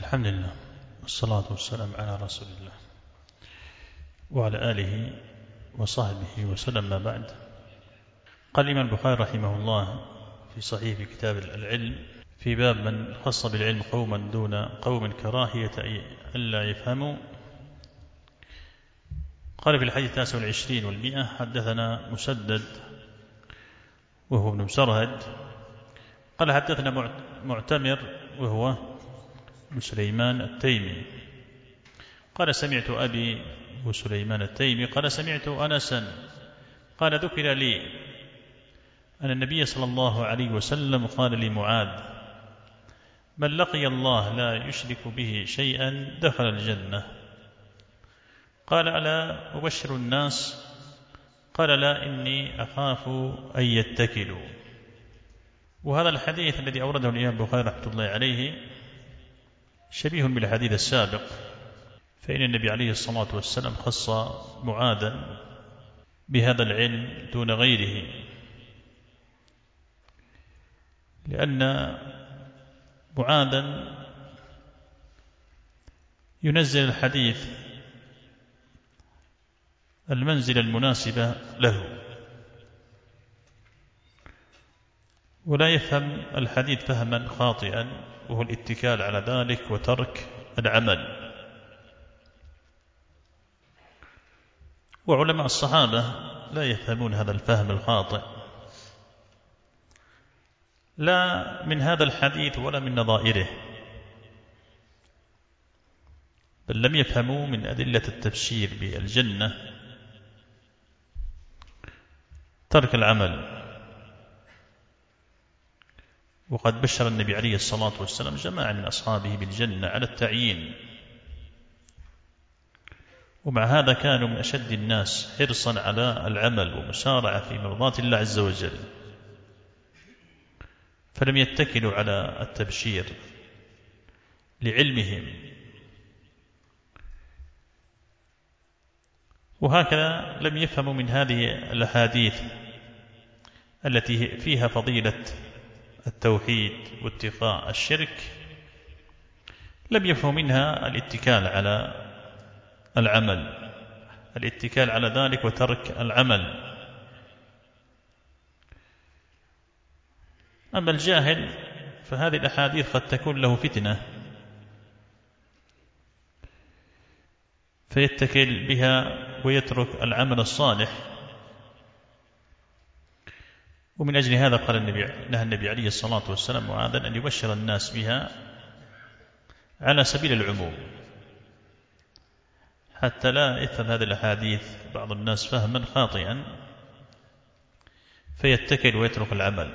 الحمد لله والصلاة والسلام على رسول الله وعلى آله وصحبه وسلم. ما بعد، قال الإمام البخاري رحمه الله في صحيح في كتاب العلم في باب من خص بالعلم قوما دون قوم كراهية ألا يفهموا. قال في الحديث 29 و100: حدثنا مسدد وهو ابن مسرهد قال حدثنا معتمر وهو سليمان التيمي قال سمعت أبي وسليمان التيمي قال سمعت أنسا قال ذكر لي أن النبي صلى الله عليه وسلم قال لمعاذ: من لقي الله لا يشرك به شيئا دخل الجنة. قال: ألا أبشر الناس؟ قال: لا، إني أخاف أن يتكلوا. وهذا الحديث الذي أورده الإمام البخاري رحمة الله عليه شبيه بالحديث السابق، فإن النبي عليه الصلاة والسلام خص معاذا بهذا العلم دون غيره، لأن معاذا ينزل الحديث المنزل المناسبة له، ولا يفهم الحديث فهما خاطئا وهو الاتكال على ذلك وترك العمل. وعلماء الصحابة لا يفهمون هذا الفهم الخاطئ، لا من هذا الحديث ولا من نظائره، بل لم يفهموا من أدلة التبشير بالجنة ترك العمل. وقد بشر النبي عليه الصلاة والسلام جماعة من أصحابه بالجنة على التعيين، ومع هذا كانوا من أشد الناس حرصا على العمل ومسارعة في مرضاة الله عز وجل، فلم يتكلوا على التبشير لعلمهم. وهكذا لم يفهموا من هذه الأحاديث التي فيها فضيلة التوحيد واتقاء الشرك، لم يفهموا منها الاتكال على العمل، الاتكال على ذلك وترك العمل. أما الجاهل فهذه الأحاديث قد تكون له فتنة فيتكل بها ويترك العمل الصالح. ومن أجل هذا قال نهى النبي عليه الصلاة والسلام معاذا أن يبشر الناس بها على سبيل العموم، حتى لا يفهم هذه الأحاديث بعض الناس فهما خاطئا فيتكل ويترك العمل.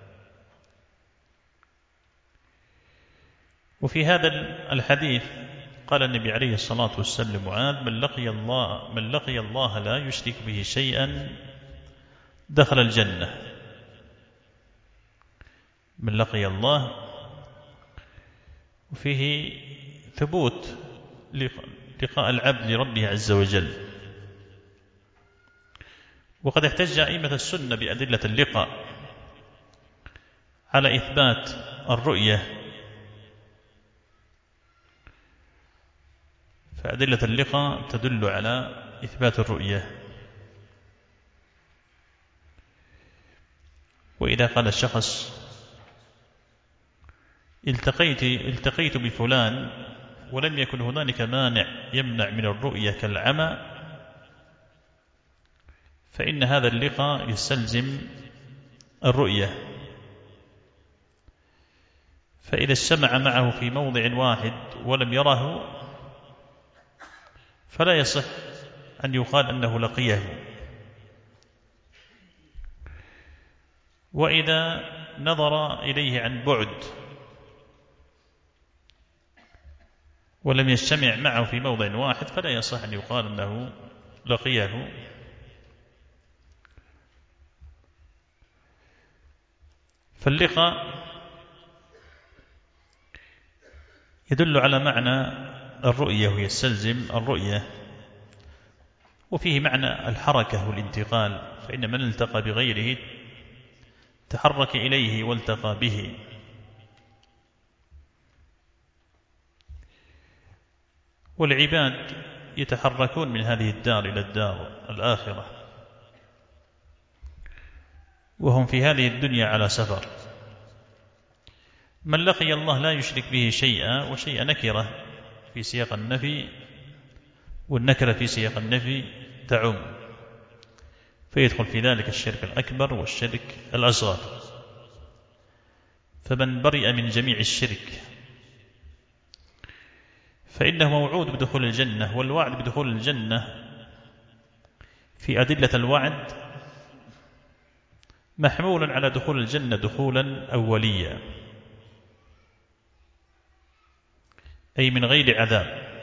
وفي هذا الحديث قال النبي عليه الصلاة والسلام معاذ: من لقي الله لا يشرك به شيئا دخل الجنة. من لقي الله، وفيه ثبوت لقاء العبد لربه عز وجل. وقد احتج أئمة السنة بأدلة اللقاء على إثبات الرؤية، فأدلة اللقاء تدل على إثبات الرؤية. وإذا قال الشخص: التقيت بفلان ولم يكن هنالك مانع يمنع من الرؤية كالعمى، فإن هذا اللقاء يستلزم الرؤية. فإذا اجتمع معه في موضع واحد ولم يره فلا يصح أن يقال أنه لقيه. وإذا نظر إليه عن بعد ولم يجتمع معه في موضع واحد فلا يصح أن يقال أنه لقيه. فاللقاء يدل على معنى الرؤية ويستلزم الرؤية، وفيه معنى الحركة والانتقال، فإن من التقى بغيره تحرك إليه والتقى به. والعباد يتحركون من هذه الدار إلى الدار الآخرة، وهم في هذه الدنيا على سفر. من لقي الله لا يشرك به شيئا، وشيء نكرة في سياق النفي، والنكرة في سياق النفي تعم، فيدخل في ذلك الشرك الأكبر والشرك الأصغر. فمن برئ من جميع الشرك فإنه موعود بدخول الجنة، والوعد بدخول الجنة في أدلة الوعد محمول على دخول الجنة دخولا أوليا، أي من غير عذاب.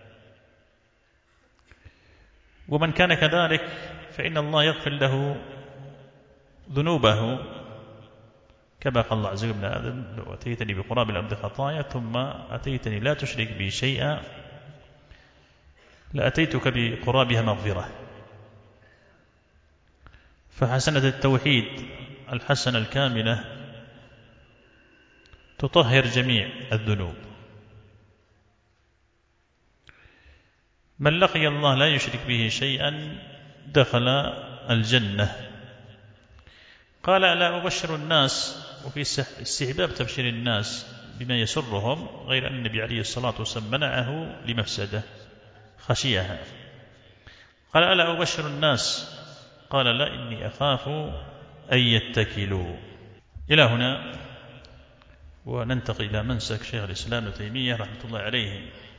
ومن كان كذلك فإن الله يغفر له ذنوبه، كما قال الله عز وجل ابن آدم لو أتيتني بقراب الأرض خطايا ثم أتيتني لا تشرك بي شيئا لأتيتك بقرابها مغفرة. فحسنة التوحيد الحسنة الكاملة تطهر جميع الذنوب. من لقي الله لا يشرك به شيئا دخل الجنة. قال ألا أبشر الناس، وفي استحباب تبشير الناس بما يسرهم، غير أن النبي عليه الصلاة والسلام منعه لمفسده خشيها. قال ألا أبشر الناس، قال لا إني أخاف أن يتكلوا. إلى هنا وننتقل إلى منسك شيخ الإسلام ابن تيمية رحمة الله عليه